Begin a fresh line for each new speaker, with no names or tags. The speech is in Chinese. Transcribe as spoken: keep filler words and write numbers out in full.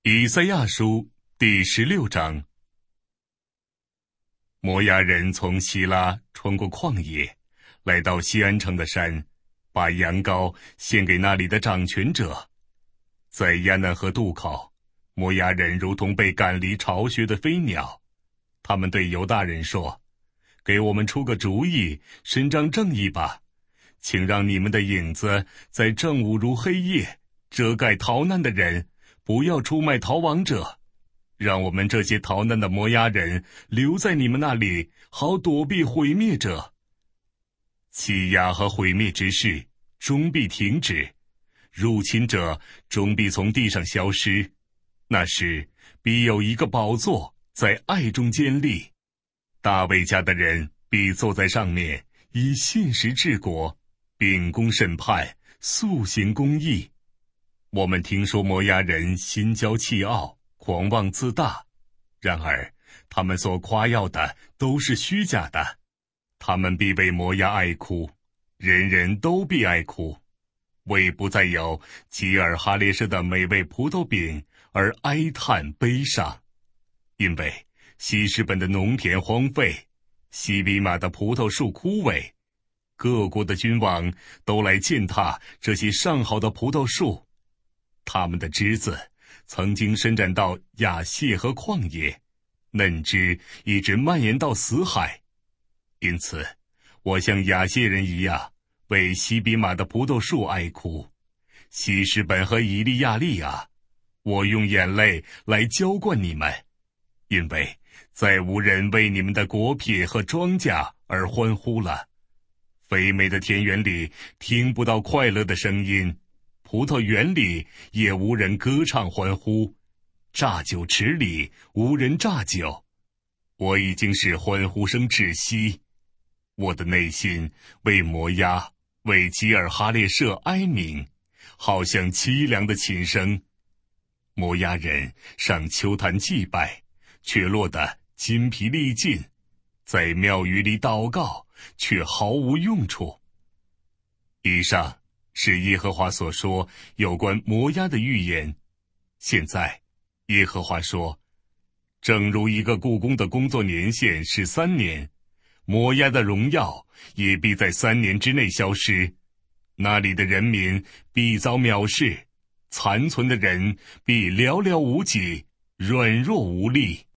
以赛亚书第十六章。摩押人从希拉穿过旷野，来到锡安城的山，把羊羔献给那里的掌权者。在亚嫩河渡口，摩押人如同被赶离巢穴的飞鸟。他们对犹大人说：给我们出个主意，伸张正义吧，请让你们的影子在正午如黑夜，遮盖逃难的人，不要出卖逃亡者，让我们这些逃难的摩押人留在你们那里，好躲避毁灭者。欺压和毁灭之事终必停止，入侵者终必从地上消失。那时必有一个宝座在爱中坚立，大卫家的人必坐在上面，以信实治国，秉公审判，速行公义。我们听说摩押人心骄气傲，狂妄自大，然而他们所夸耀的都是虚假的。他们必为摩押哀哭，人人都必哀哭，为不再有吉尔哈列舍的美味葡萄饼而哀叹悲伤。因为希实本的农田荒废，西比玛的葡萄树枯萎，各国的君王都来践踏这些上好的葡萄树。他们的枝子曾经伸展到亚谢和旷野，嫩枝一直蔓延到死海。因此我像亚谢人一样，为西比玛的葡萄树哀哭。希实本和以利亚利亚，我用眼泪来浇灌你们，因为再无人为你们的果品和庄稼而欢呼了。肥美的田园里听不到快乐的声音，葡萄园里也无人歌唱欢呼，榨酒池里无人榨酒。我已经使欢呼声窒息，我的内心为摩押，为吉尔哈列舍哀鸣，好像凄凉的琴声。摩押人上丘坛祭拜，却落得筋疲力尽，在庙宇里祷告，却毫无用处。以上是耶和华所说有关摩押的预言。现在耶和华说，正如一个雇工的工作年限是三年，摩押的荣耀也必在三年之内消失。那里的人民必遭藐视，残存的人必寥寥无几，软弱无力。